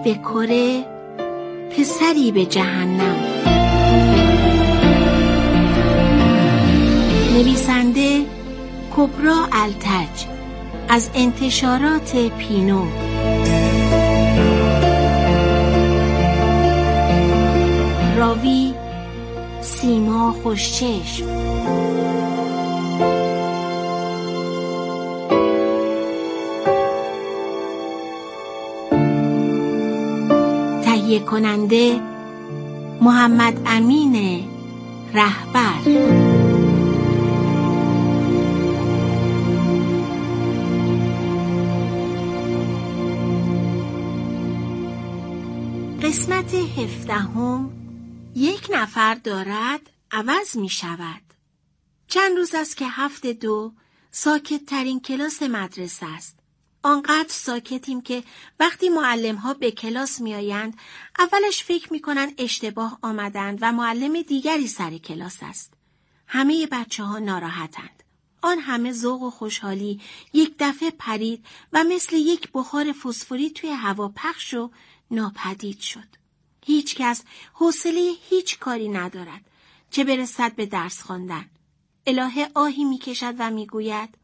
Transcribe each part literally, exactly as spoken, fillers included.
به کره، پسری به جهنم. نویسنده کبرا التج، از انتشارات پینو. راوی سیما خوشچشم. تهیه کننده محمد امین رهبر. قسمت هفدهم. یک نفر دارد عوض می شود. چند روز است که هفته دو ساکت ترین کلاس مدرسه است. آنقدر ساکتیم که وقتی معلم ها به کلاس می آیند اولش فکر می کنند اشتباه آمدند و معلم دیگری سر کلاس است. همه بچه ها ناراحتند. آن همه ذوق و خوشحالی یک دفعه پرید و مثل یک بخار فسفوری توی هوا پخش و ناپدید شد. هیچ کس حوصله هیچ کاری ندارد، چه برسد به درس خواندن. الهه آهی میکشد و میگوید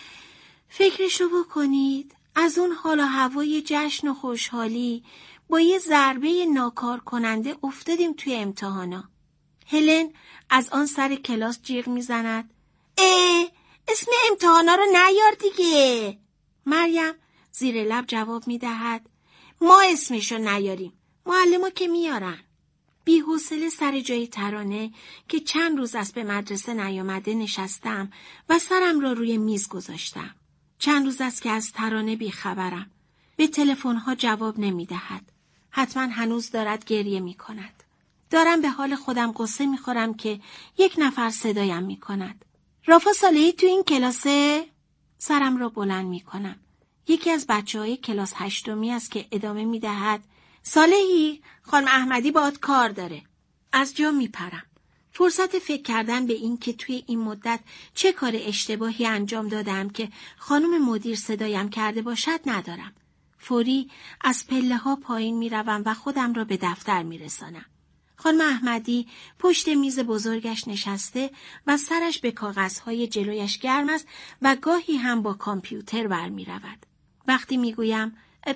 فکرشو بکنید، از اون حال و هوای جشن و خوشحالی با یه ضربه ناکار کننده افتادیم توی امتحانا. هلن از آن سر کلاس جیغ میزند اه اسم امتحانا رو نیار دیگه. مریم زیر لب جواب میدهد ما اسمشو نیاریم، معلم‌ها که میارن. بی‌حوصله سر جای ترانه که چند روز است به مدرسه نیامده نشستم و سرم را روی میز گذاشتم. چند روز است که از ترانه بیخبرم. به تلفن‌ها جواب نمیدهد. حتما هنوز دارد گریه میکند. دارم به حال خودم قصه میخورم که یک نفر صدایم میکند. رافا صالحی تو این کلاسه؟ سرم را بلند میکنم. یکی از بچه‌های کلاس هشتمی است که ادامه میدهد صالحی، خانم احمدی باهات کار داره. از جا میپرم. فرصت فکر کردن به این که توی این مدت چه کار اشتباهی انجام دادم که خانم مدیر صدایم کرده باشد ندارم. فوری از پله ها پایین میروم و خودم را به دفتر میرسانم. خانم احمدی پشت میز بزرگش نشسته و سرش به کاغذهای جلویش گرم است و گاهی هم با کامپیوتر برمی رود. وقتی میگویم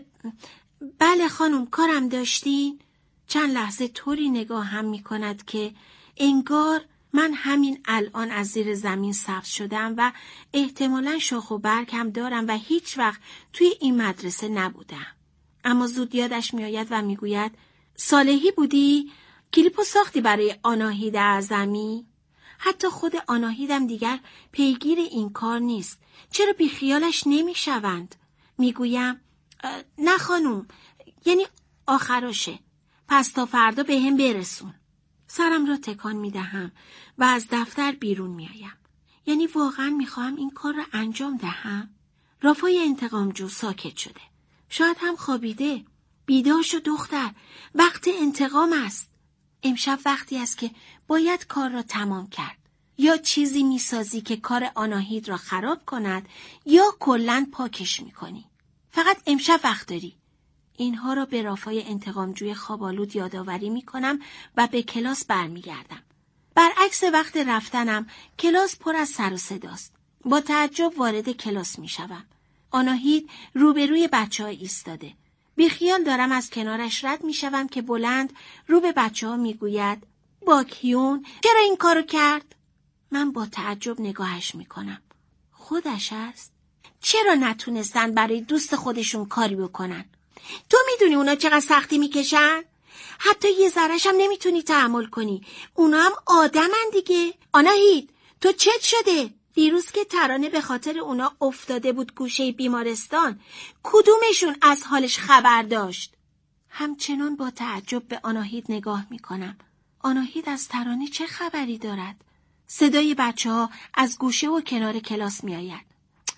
بله خانم کارم داشتین، چند لحظه طوری نگاه هم می کند که انگار من همین الان از زیر زمین سبز شدم و احتمالاً شاخ و برگ هم دارم و هیچ وقت توی این مدرسه نبودم. اما زود یادش می آید و می گوید صالحی بودی؟ کلیپو ساختی برای آناهید اعظمی؟ حتی خود آناهیدم دیگر پیگیر این کار نیست. چرا بی خیالش نمی شوند؟ می گویم نه خانوم، یعنی آخراشه، پس تا فردا به هم برسون. سرم را تکان می دهم و از دفتر بیرون می آیم. یعنی واقعا می خواهم این کار را انجام دهم؟ رافای انتقامجو ساکت شده. شاید هم خوابیده. بیدار شو دختر، وقت انتقام است. امشب وقتی است که باید کار را تمام کرد. یا چیزی می سازی که کار آناهید را خراب کند یا کلاً پاکش می کنی. فقط امشب وقت داری. اینها را به رافای انتقامجوی خوابالود یادآوری می کنم و به کلاس برمی گردم. برعکس وقت رفتنم کلاس پر از سر و صداست. با تعجب وارد کلاس می شوم. آناهید روبروی بچه ها ایستاده. بی خیال دارم از کنارش رد می شوم که بلند رو به بچه ها می گوید باکیون چرا این کارو کرد؟ من با تعجب نگاهش می کنم. خودش است؟ چرا نتونستن برای دوست خودشون کاری بکنن؟ تو میدونی اونا چقدر سختی میکشن؟ حتی یه ذره‌ش هم نمیتونی تحمل کنی. اونا هم آدمن دیگه. آناهید تو چت شده؟ دیروز که ترانه به خاطر اونا افتاده بود گوشه بیمارستان، کدومشون از حالش خبر داشت؟ همچنان با تعجب به آناهید نگاه میکنم. آناهید از ترانه چه خبری دارد؟ صدای بچه ها از گوشه و کنار کلاس میآید.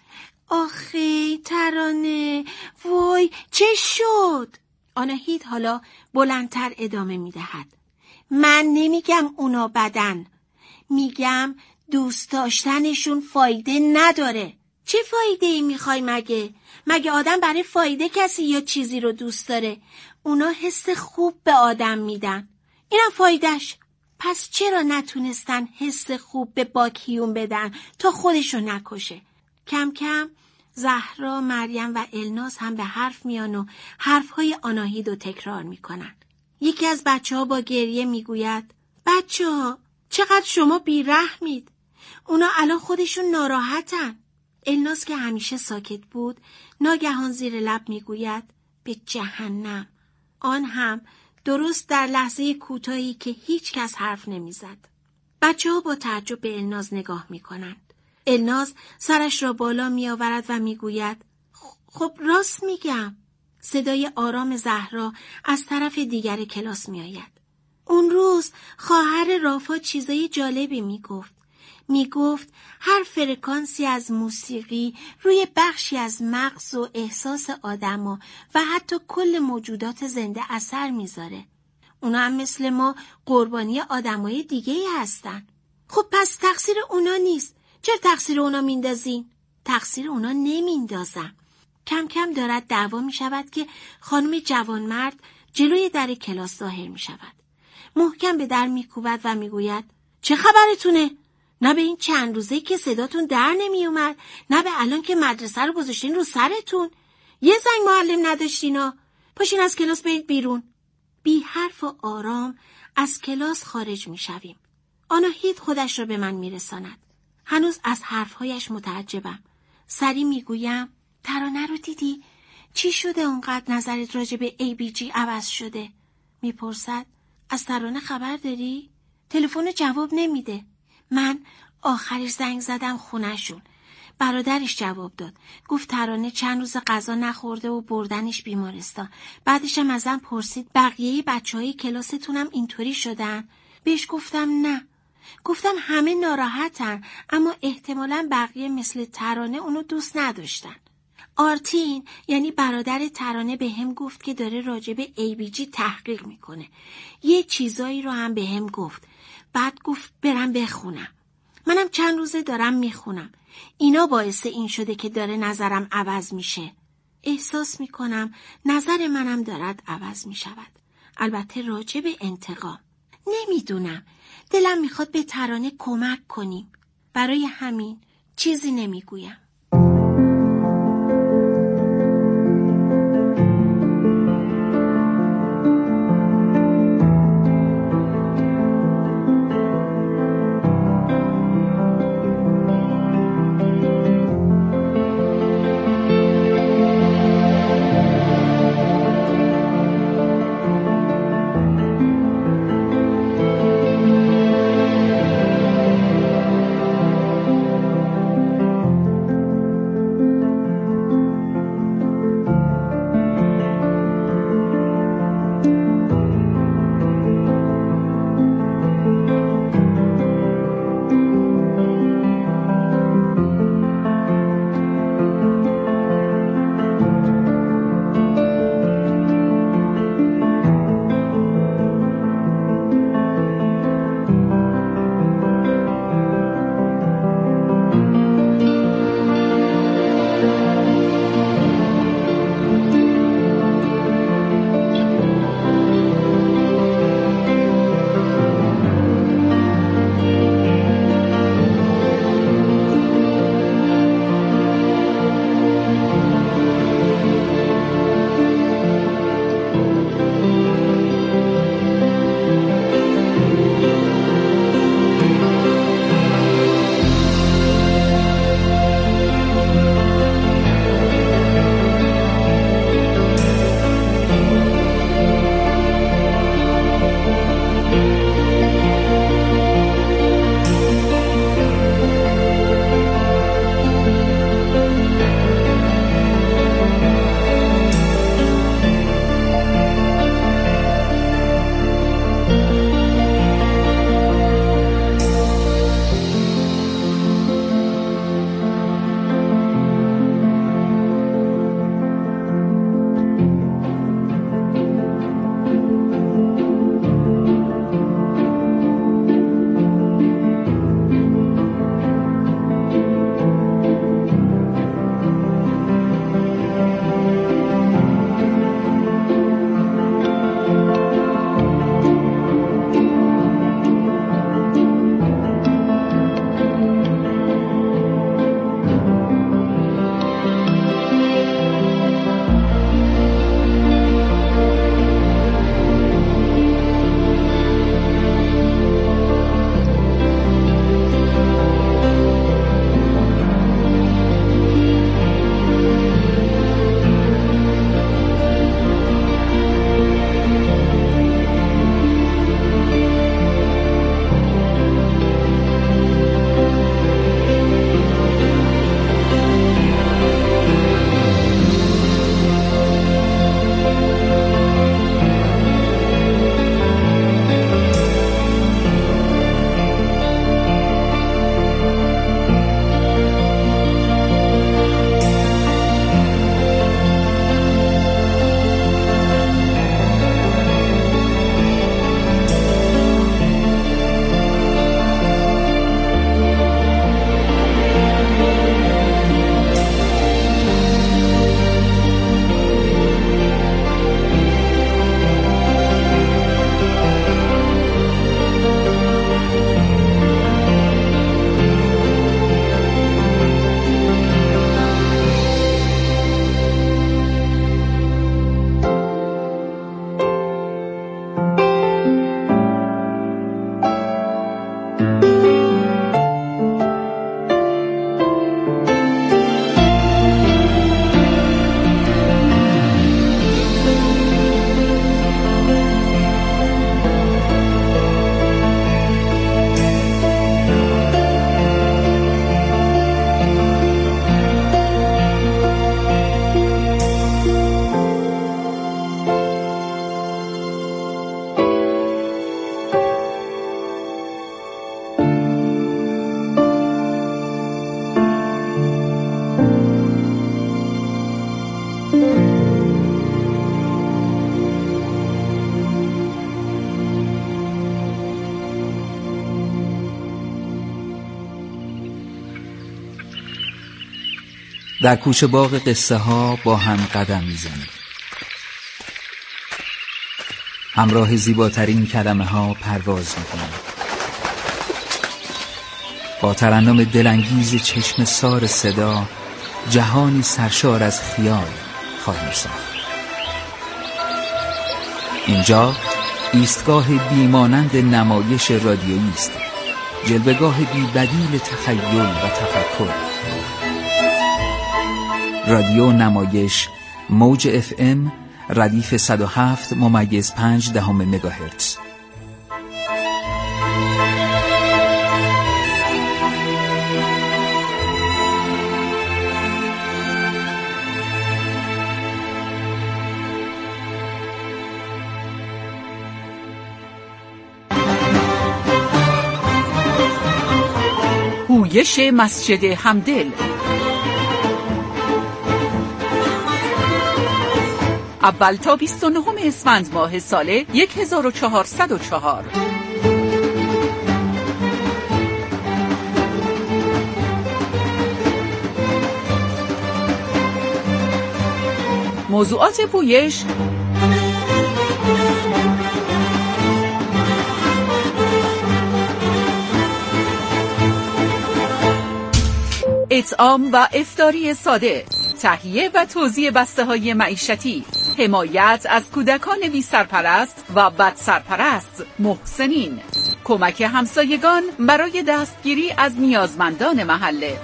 آخی ترانه، وای چه شد؟ آناهید حالا بلندتر ادامه میدهد. من نمیگم اونا بدن، میگم دوست داشتنشون فایده نداره. چه فایده ای میخوای مگه؟ مگه آدم برای فایده کسی یا چیزی رو دوست داره؟ اونا حس خوب به آدم میدن. اینم فایدهش. پس چرا نتونستن حس خوب به باکیون بدن تا خودشو نکشه؟ کم کم زهرا، مریم و الناز هم به حرف میان و حرفهای آناهیدو تکرار میکنن. یکی از بچه ها با گریه میگوید بچه ها چقدر شما بیرحمید. اونا الان خودشون ناراحتن. الناز که همیشه ساکت بود ناگهان زیر لب میگوید به جهنم. آن هم درست در لحظه کوتاهی که هیچ کس حرف نمیزد. بچه ها با تعجب به الناز نگاه میکنند. الناز سرش را بالا میآورد و میگوید خب راست میگم. صدای آرام زهرا از طرف دیگر کلاس میآید. اون روز خواهر رافا چیزای جالبی میگفت. میگفت هر فرکانسی از موسیقی روی بخشی از مغز و احساس آدما و حتی کل موجودات زنده اثر میذاره. اونا هم مثل ما قربانی آدمای دیگه هستن. خب پس تقصیر اونا نیست. چرا تقصیر اونا میندازین؟ تقصیر اونا نمیندازم. کم کم دارد دعوا میشود که خانم جوانمرد جلوی در کلاس ظاهر میشود. محکم به در میکوبد و میگوید چه خبرتونه؟ نه به این چند روزه که صداتون در نمی اومد، نه به الان که مدرسه رو گذاشتین رو سرتون. یه زنگ معلم نداشتینا. پاشین از کلاس برید بیرون. بی حرف و آرام از کلاس خارج می شویم. آناهید خودش رو به من می رساند. هنوز از حرفهایش متعجبم. سری می گویم ترانه رو دیدی؟ چی شده اونقدر نظرت راجع به ای بی جی عوض شده؟ می پرسد از ترانه خبر داری؟ تلفن جواب نمیده. من آخرش زنگ زدم خونه‌شون. برادرش جواب داد. گفت ترانه چند روز غذا نخورده و بردنش بیمارستان. بعدش هم ازم پرسید بقیه بچه‌های کلاستونم اینطوری شدن؟ بهش گفتم نه. گفتم همه ناراحتن، اما احتمالاً بقیه مثل ترانه اونو دوست نداشتن. آرتین یعنی برادر ترانه به هم گفت که داره راجع به ای بی جی تحقیق میکنه. یه چیزایی رو هم به هم گفت. بعد گفت برم بخونم. منم چند روزه دارم میخونم. اینا باعث این شده که داره نظرم عوض میشه. احساس میکنم نظر منم دارد عوض میشود. البته راجع به انتقام. نمیدونم. دلم میخواد به ترانه کمک کنیم. برای همین چیزی نمیگویم. در کوچه باغ قصه ها با هم قدم میزنیم. همراه زیباترین کلمه ها پرواز میکنیم. با ترنم دلانگیز چشم سار صدا جهانی سرشار از خیال خواهیم ساخت. اینجا ایستگاه بیمانند نمایش رادیویی است، جلوه‌گاه بی‌بدیل تخیل و تفکر. رادیو نمایش موج اف ام ردیف صد و هفت ممیز پنج دهم مگاهرتز. هویش مسجد همدل. اول تا بیست و نهم اسفند ماه سال هزار و چهارصد و چهار. موضوعات پویش: اطعام و افطاری ساده، تهیه و توزیع بسته‌های معیشتی، حمایت از کودکان بی سرپرست و بد سرپرست، محسنین، کمک همسایگان برای دستگیری از نیازمندان محله.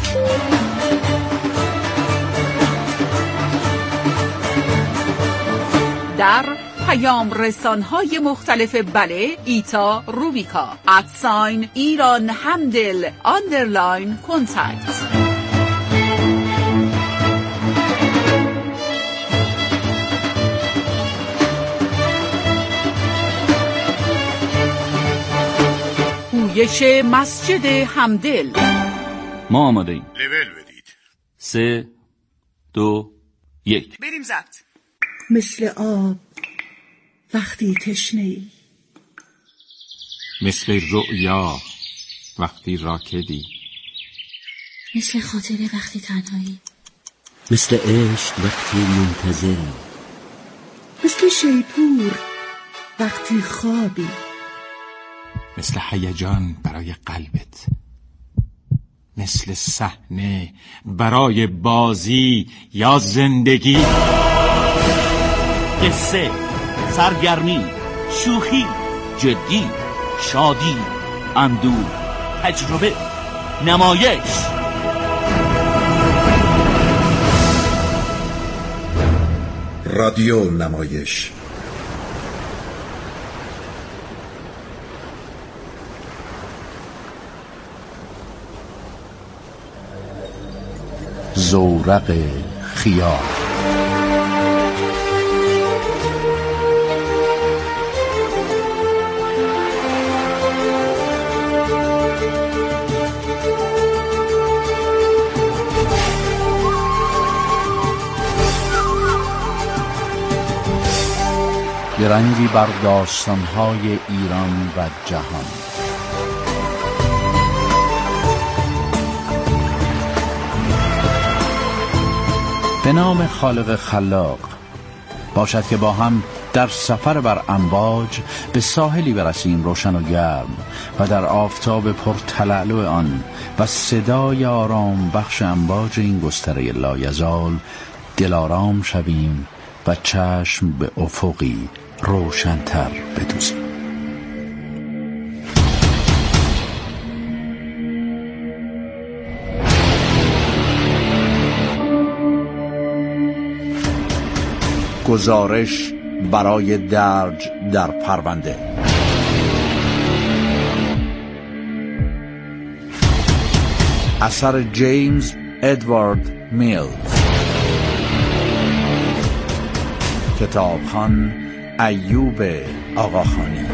در پیام رسانهای مختلف بله، ایتا، روبیکا، ادساین، ایران همدل، آندرلاین، کنتکت. هویش مسجد همدل. ما آماده ایم. لول بدید. سه دو یک بریم ضبط. مثل آب وقتی تشنه‌ای، مثل رؤیا وقتی راکدی، مثل خاطره وقتی تنهایی، مثل عشق وقتی منتظری، مثل شیپور وقتی خوابی، مثل هیجان برای قلبت، مثل صحنه برای بازی یا زندگی. قصه، سرگرمی، شوخی، جدی، شادی، اندوه، تجربه، نمایش. رادیو نمایش. زورق خیال. رنگی بر داستان‌های ایران و جهان. به نام خالق خلاق، باشد که با هم در سفر بر امواج به ساحلی برسیم روشن و گرم و در آفتاب پرتلالو آن و صدای آرام بخش امواج این گستره لایزال دلارام شویم و چشم به افقی روشن‌تر بدوزیم. گزارش برای درج در پرونده. اثر جیمز ادوارد میلز. کتابخوان ایوب آقاخانی.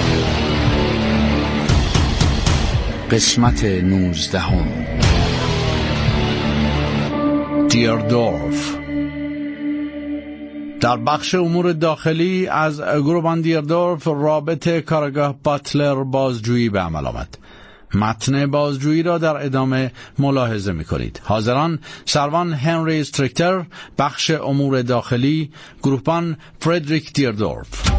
قسمت نوزدهم. دیردورف. در بخش امور داخلی از گروبان دیردورف رابط کارگاه باتلر بازجویی به عمل آمد متن بازجویی را در ادامه ملاحظه می کنید. حاضران: سروان هنری استریکتر، بخش امور داخلی، گروهبان فردریک دیردورف.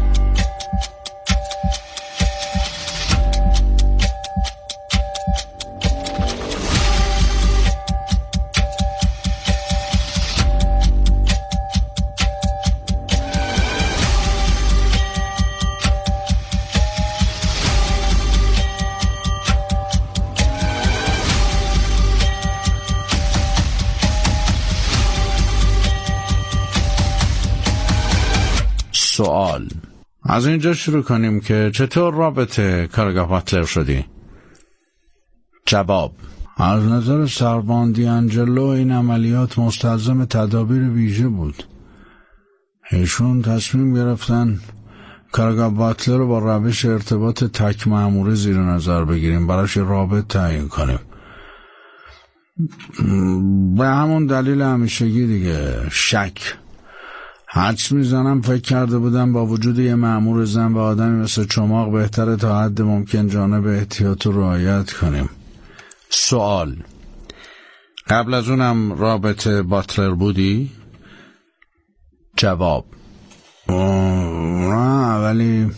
سوال: از اینجا شروع کنیم که چطور رابطه کارگاه باتلر شدی؟ جواب: از نظر سروان دیانجلو این عملیات مستلزم تدابیر ویژه بود. ایشون تصمیم گرفتن کارگاه باتلر رو با روش ارتباط تک مأموره زیر نظر بگیریم، براش رابط تعیین کنیم. به همون دلیل همیشگی دیگه، شک. حدس میزنم فکر کرده بودم با وجود یه مأمور زن و آدمی مثل چماق بهتره تا حد ممکن جانب احتیاط رو رعایت کنیم. سوال: قبل از اونم رابطه باتلر بودی؟ جواب: نه، ولی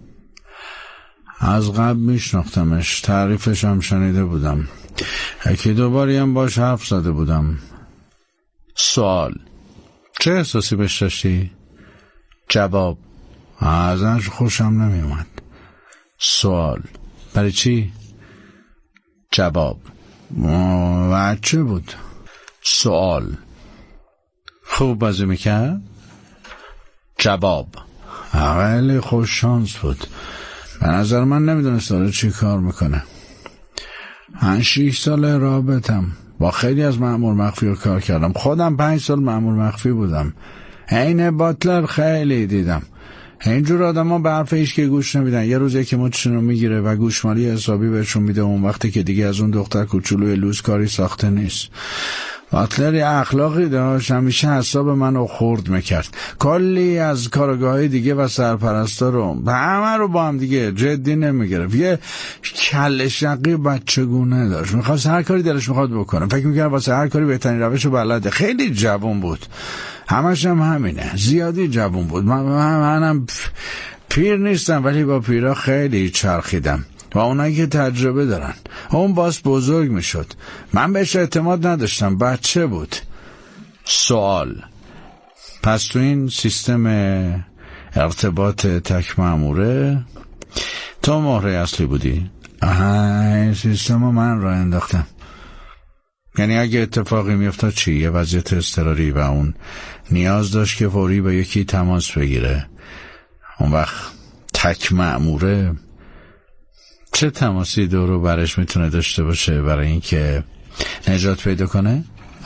از قبل میشناختمش، تعریفش هم شنیده بودم، یکی دوباری هم باش حرف زده بودم. سوال: چه احساسی بهش داشتی؟ جواب: ازش خوشم نمی اومد. سوال: برای چی؟ جواب: بچه بود. سوال: خوب بازی میکرد؟ جواب: خیلی خوش شانس بود. به نظر من نمیدونست داره چی کار میکنه. من شیش سال رابطم با خیلی از مأمور مخفی رو کار کردم. خودم پنج سال مأمور مخفی بودم. عین باتلر خیلی دیدم. اینجور آدم ها به حرف هیچ که گوش نمیدن. یه روز یکی مچشون رو میگیره و گوشمالی حسابی بهشون میده، اون وقتی که دیگه از اون دختر کوچولوی لوز کاری ساخته نیست. باتلر یه اخلاقی داشت، همیشه حساب منو خورد میکرد. کلی از کارگاهی دیگه و سرپرستا رو به همه رو با هم دیگه جدی نمیگرفت. یه کله شقی بچگونه داشت، میخواست هر کاری دلش میخواد بکنه، فکر میکرد واسه هر کاری بهترین روشو بلده. خیلی جوان بود، همش هم همینه، زیادی جوان بود. من منم پیر نیستم ولی با پیرا خیلی چرخیدم و اونایی که تجربه دارن. اون باز بزرگ میشد، من بهش اعتماد نداشتم، بچه بود. سوال: پس تو این سیستم ارتباط تک مأموره تو مهره اصلی بودی؟ این سیستم رو من راه انداختم. یعنی اگه اتفاقی میافتاد چی؟ یه وضعیت اضطراری و اون نیاز داشت که فوری با یکی تماس بگیره، اون وقت تک مأموره چه تماسی دورو برش میتونه داشته باشه برای اینکه نجات پیدا کنه؟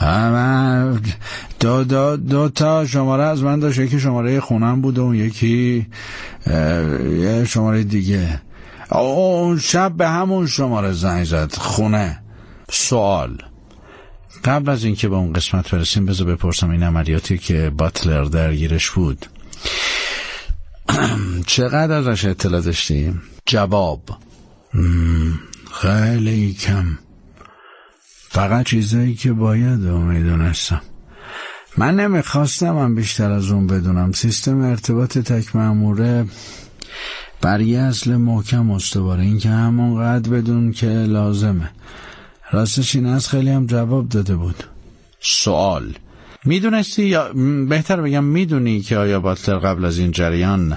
دو, دو, دو تا شماره از من داشت، یکی شماره خونم بود و اون یکی یه شماره دیگه. اون شب به همون شماره زنگ زد خونه. سوال: قبل از اینکه به اون قسمت برسیم بذار بپرسم این عملیاتی که باتلر درگیرش بود چقدر ازش اطلاع داشتی؟ جواب: خیلی کم، فقط چیزایی که باید رو میدونستم. من نمیخواستم من بیشتر از اون بدونم. سیستم ارتباط تک مأموره بر یه اصل محکم استواره، این که همونقدر بدون که لازمه. راستش این از خیلی هم جواب داده بود. سوال: میدونستی یا بهتر بگم میدونی که آیا باتلر قبل از این جریان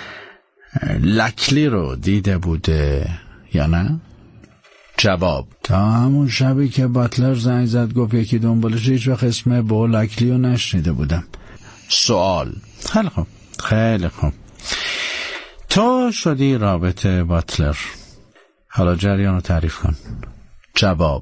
لکلی رو دیده بوده یا نه؟ جواب: تا همون شبی که باتلر زنگ زد گفت یکی دنبالش، هیچ وقت اسم بو لکلی رو نشنیده بودم. سوال: خیلی خوب خیلی خوب تو شدی رابطه باتلر، حالا جریان رو تعریف کن. جواب: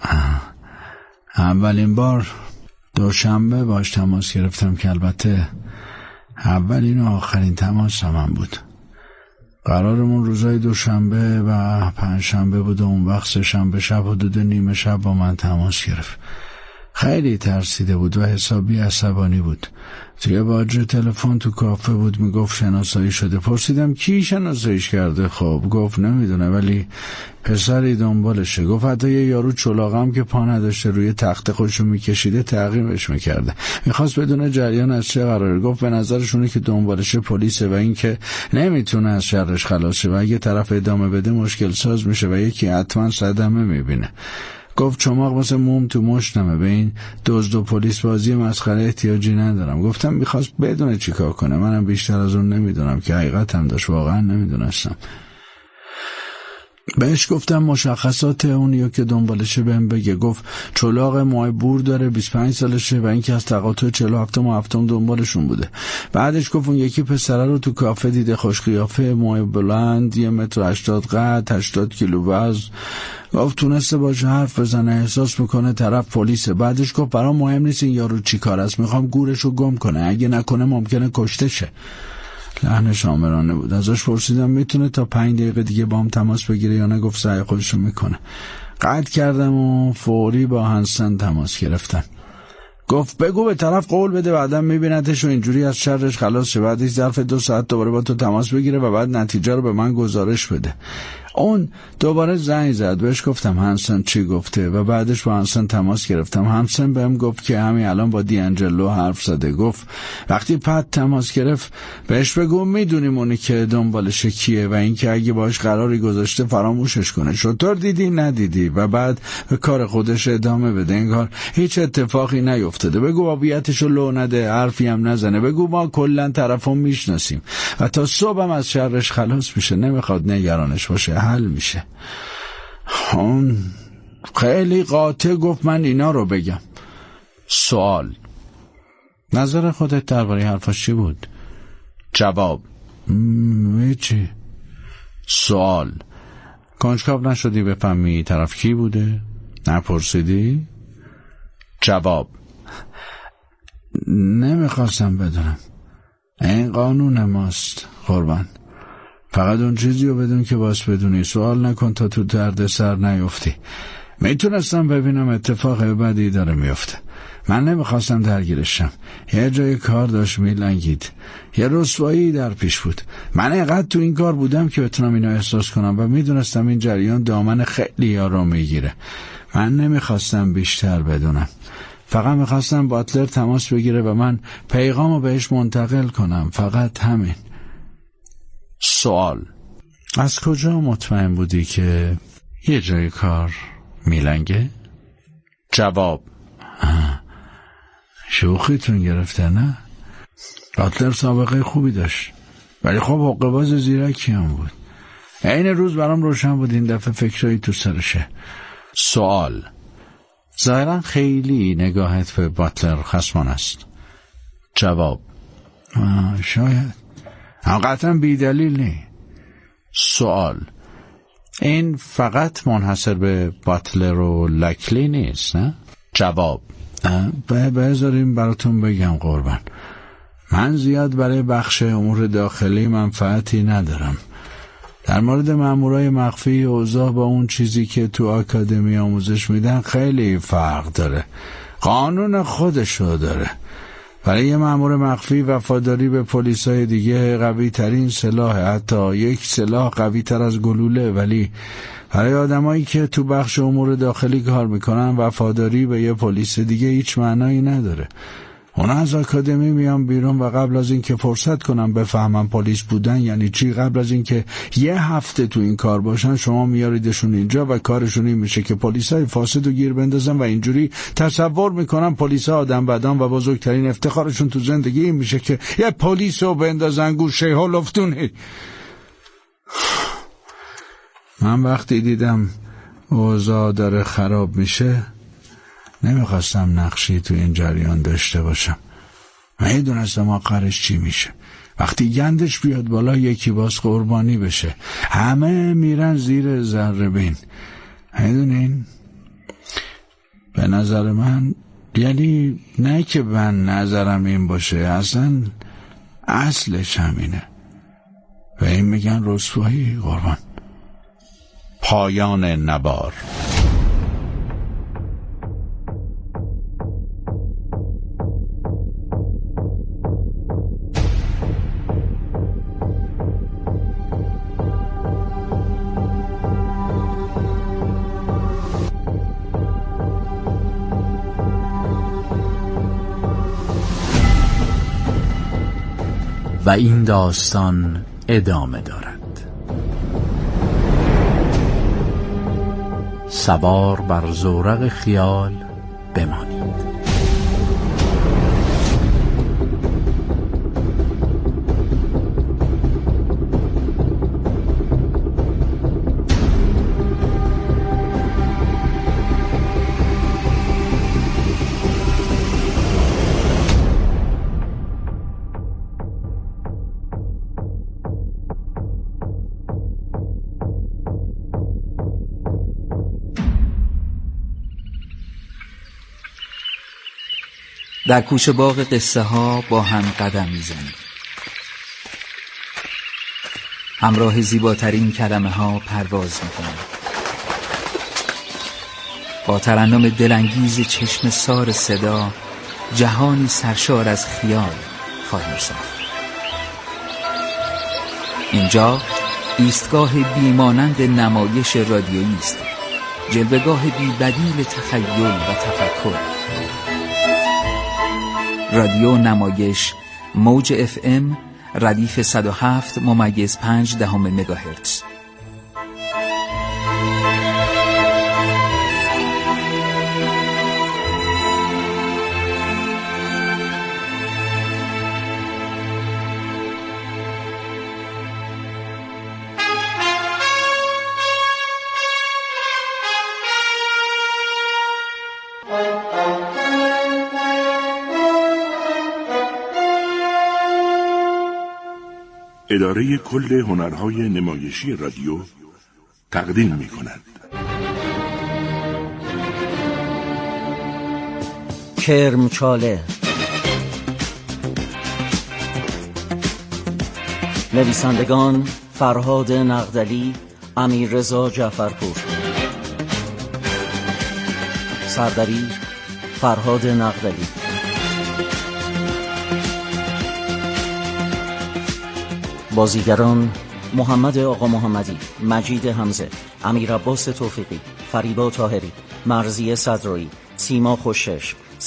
اولین بار دوشنبه باش تماس گرفتم که البته اولین و آخرین تماس هم, هم بود. قرارمون روزای دوشنبه و پنجشنبه بود و اون وقت سه شنبه شب حدود نیمه شب با من تماس گرفت. خیلی ترسیده بود و حسابی عصبانی بود. توی باجه تلفن تو کافه بود، میگفت شناسایی شده. پرسیدم کی شناساییش کرده؟ خب گفت نمیدونه ولی پسری دنبالشه. گفت حتی یه یارو چلاقم که پا نداشته روی تخت خودشو میکشیده تعقیبش میکرده. میخواست بدون جریان از چه قراره. گفت به نظرشونه که دنبالشه پلیسه و این که نمیتونه از شرش خلاص شه و اگه طرف ادامه بده مشکل ساز میشه و یکی حتما صدمه میبینه. گفت چماق مثل موم تو مشتمه، به این دزد و پلیس بازی مسخره احتیاجی ندارم. گفتم میخواست بدونه چی کار کنه، منم بیشتر از اون نمیدونم که حقیقت هم داشت، واقعا نمیدونستم. بهش گفتم مشخصات اونیو که دنبالشه بهم بگه. گفت چلاق موهای بور داره، بیست و پنج سالشه و این که از تقاطع چهل و هفت و هفتم دنبالشون بوده. بعدش گفت اون یکی پسره رو تو کافه دیده، خوش قیافه، موهای بلند، یه متر و هشتاد قد، هشتاد کیلو وزن. گفت تونسته باشه حرف بزنه، احساس میکنه طرف پلیسه. بعدش گفت برام مهم نیست این یارو چی کار است، میخوام گورشو گم کنه، اگه نکنه ممکنه کشته شه. لحنش آمرانه بود. ازش پرسیدم میتونه تا پنج دقیقه دیگه با هم تماس بگیره یا نه؟ گفت سعی خودشو میکنه. قطع کردم و فوری با هنسن تماس گرفتم. گفت بگو به طرف قول بده بعدم میبینتش و اینجوری از شرش خلاص شه، بعدش ظرف دو ساعت دوباره با تو تماس بگیره و بعد نتیجه رو به من گزارش بده. اون دوباره زنگ زد، بهش گفتم هنسن چی گفته و بعدش با هنسن تماس گرفتم. هنسن بهم گفت که همین الان با دیانجلو حرف زده. گفت وقتی پد تماس گرفت بهش بگو میدونیم اونی که دنبالشه کیه و اینکه اگه باش قراری گذاشته فراموشش کنه. شطور دیدی ندیدی و بعد به کار خودش ادامه بده، انگار هیچ اتفاقی نیفتاده. بگو واقعیتشو لو نده، حرفی هم نزنه. بگو ما کلا طرفو میشناسیم و تا صبحم از شرش خلاص میشه، نمیخواد نگرانش باشه، حل میشه. اون خیلی قاطع گفت من اینا رو بگم. سوال: نظر خودت درباره حرفاش چی بود؟ جواب: هیچی. سوال: کنجکاو نشدی بفهمی طرف کی بوده؟ نپرسیدی؟ جواب: نمیخواستم بدونم، این قانون ماست قربان. فقط اون چیزی رو بدون که باس بدونی، سوال نکن تا تو درد سر نیفتی. میتونستم ببینم اتفاق بدی داره میفته. من نمیخواستم درگیرشم. یه جای کار داشت میلنگید، یه رسوایی در پیش بود. من اینقدر تو این کار بودم که بتونم اینو احساس کنم و میدونستم این جریان دامن خیلی ها رو میگیره. من نمیخواستم بیشتر بدونم، فقط میخواستم باتلر تماس بگیره و من پیغامو بهش منتقل کنم، فقط همین. سوال: از کجا مطمئن بودی که یه جای کار میلنگه؟ جواب: شوخیتون گرفته نه؟ باتلر سابقه خوبی داشت ولی خب حقه‌باز زیرکی هم بود. این روز برام روشن بود این دفعه فکرایی تو سرشه. سوال: ظاهرا خیلی نگاهت به باتلر خصمان است. جواب: شاید، هم قطعا بی دلیل نی. سوال: این فقط منحصر به باتلر و لکلی نیست نه؟ جواب: بذاریم براتون بگم قربان، من زیاد برای بخش امور داخلی منفعتی ندارم. در مورد مامورای مخفی اوضاع با اون چیزی که تو آکادمی آموزش میدن خیلی فرق داره. قانون خودشو داره. برای یه مأمور مخفی وفاداری به پلیسای دیگه قوی ترین سلاحه، حتی یک سلاح قوی تر از گلوله. ولی برای آدمایی که تو بخش امور داخلی کار میکنن وفاداری به یه پلیس دیگه هیچ معنایی نداره. اونا از آکادمی میان بیرون و قبل از این که فرصت کنم بفهمم پلیس بودن یعنی چی، قبل از این که یه هفته تو این کار باشن شما میاریدشون اینجا و کارشون این میشه که پلیسای فاسد رو گیر بندازن و اینجوری تصور میکنن پلیسا آدم بدان و بزرگترین افتخارشون تو زندگی این میشه که یه پلیس رو بندازن گوشه ها لفتونی. من وقتی دیدم اوضاع داره خراب میشه نمیخواستم نقشی تو این جریان داشته باشم. میدونستم آخرش چی میشه. وقتی گندش بیاد بالا یکی باز قربانی بشه، همه میرن زیر ذره بین. میدونین به نظر من، یعنی نه که من نظرم این باشه، اصلا اصلش همینه و این میگن رسوایی قربان. پایان نبار. و این داستان ادامه دارد. سوار بر زورق خیال بمانید. در کوچه باغ قصه ها با هم قدم میزنیم. همراه زیباترین کلمه ها پرواز میکنیم. با ترنم دلانگیز چشم سار صدا جهانی سرشار از خیال خواهیم ساخت. اینجا ایستگاه بیمانند نمایش رادیویی است، جلوه‌گاه بی بدیل تخیل و تفکر. رادیو نمایش موج اف ام ردیف صد و هفت ممیز پنج دهم مگاهرتز. اداره کل هنرهای نمایشی رادیو تقدیم می کند. کرمچاله، نویسندگان فرهاد نقدلی، امیررضا جعفرپور، سردبیر فرهاد نقدلی، بازیگران محمد آقا محمدی، مجید حمزه، امیر عباس توفیقی، فریبا طاهری، مرضیه صدرایی، سیما خوشچشم،